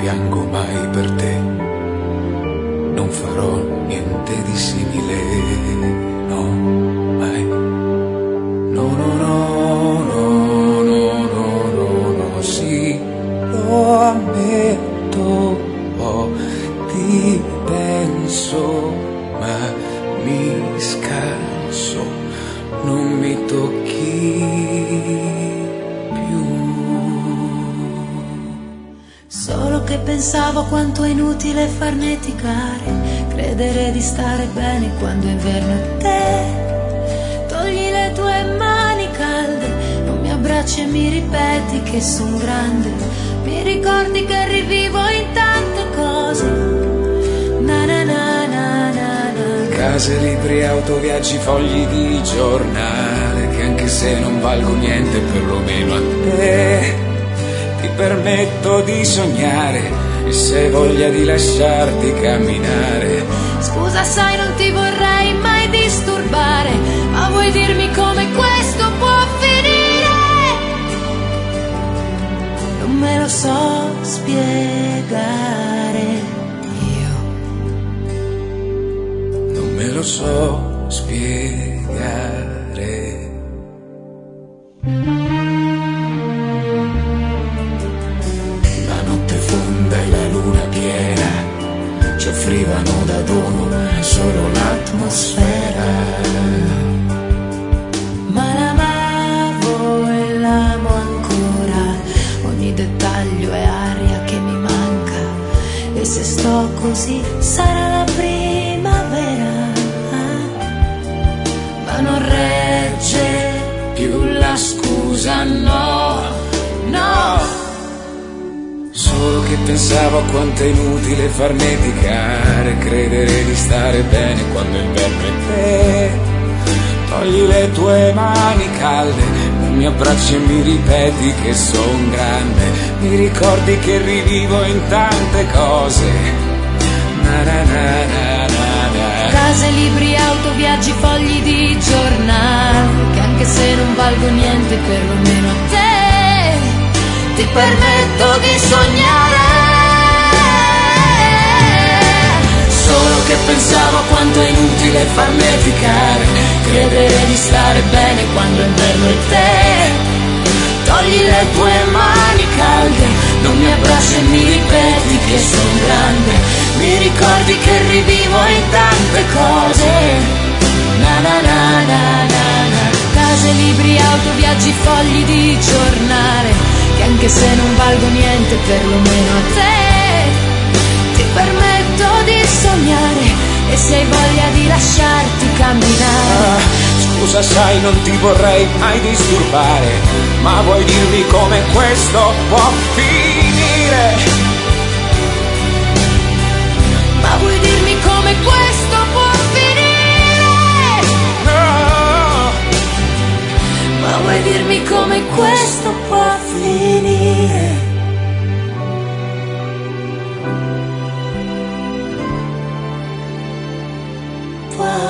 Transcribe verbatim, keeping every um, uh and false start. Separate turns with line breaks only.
piango mai per te, non farò niente di simile, no, mai. No, no, no, no, no, no, no, no, sì, lo ammetto, oh, ti penso, ma mi scanso, non mi tocchi più.
Solo che pensavo quanto è inutile farneticare, credere di stare bene quando è inverno è te. Togli le tue mani calde, non mi abbracci e mi ripeti che son grande. Mi ricordi che rivivo in tante cose. Na na na na na na.
Case, libri, auto, viaggi, fogli di giornale, che anche se non valgo niente perlomeno a te ti permetto di sognare, e se hai voglia di lasciarti camminare.
Scusa, sai, non ti vorrei mai disturbare, ma vuoi dirmi come questo può finire? Non me lo so spiegare, io
non me lo so spiegare. La notte fonda e la luna piena ci offrivano da dono solo l'atmosfera.
ma l'amavo e l'amo ancora, ogni dettaglio è aria che mi manca, e se sto così sarà la primavera, ma non regge
Più la scusa, no, no. Solo che pensavo a quanto è inutile farneticare, credere di stare bene quando il verbo è te. Togli le tue mani calde, non mi abbracci e mi ripeti che son grande. Mi ricordi che rivivo in tante cose. Na na na na na na.
case, libri, auto, viaggi, fogli di giornale, che anche se non valgo niente perlomeno a te ti permetto di sognare.
Solo che pensavo quanto è inutile farneticare, credere di stare bene quando inverno è te. Togli le tue mani calde, non mi abbracci e mi ripeti che son grande. Mi ricordi che rivivo in tante cose. Na na na na na na.
Case, libri, auto, viaggi, fogli di giornale, che anche se non valgo niente perlomeno a te ti permetto di sognare, e se hai voglia di lasciarti camminare.
Ah, scusa, sai, non ti vorrei mai disturbare, ma vuoi dirmi come questo può finire?
Ma vuoi dirmi come questo può finire?
No.
Ma vuoi dirmi come questo può finire? Può